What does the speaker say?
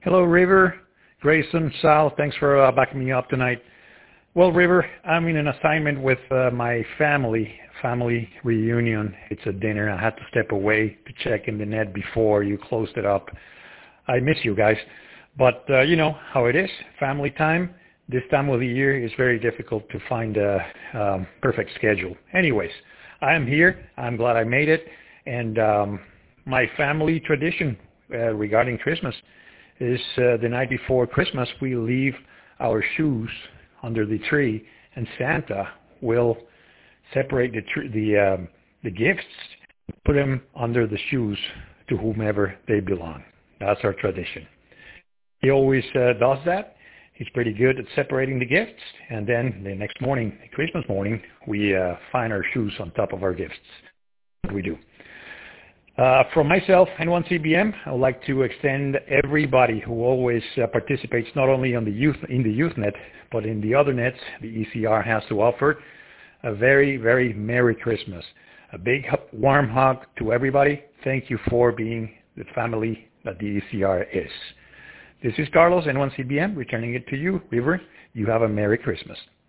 Hello, River, Grayson, Sal. Thanks for backing me up tonight. Well, River, I'm in an assignment with my family reunion. It's a dinner. I had to step away to check in the net before you closed it up. I miss you guys, but you know how it is. Family time. This time of the year is very difficult to find a perfect schedule. Anyways, I am here. I'm glad I made it. And my family tradition regarding Christmas is the night before Christmas, we leave our shoes under the tree, and Santa will separate the gifts, put them under the shoes to whomever they belong. That's our tradition. He always does that. He's pretty good at separating the gifts, and then the next morning, Christmas morning, we find our shoes on top of our gifts. We do. From myself and 1CBM, I would like to extend everybody who always participates not only on the youth net, but in the other nets the ECR has to offer, a very, very Merry Christmas. A big warm hug to everybody. Thank you for being the family that the ECR is. This is Carlos and 1CBM returning it to you. River, you have a Merry Christmas.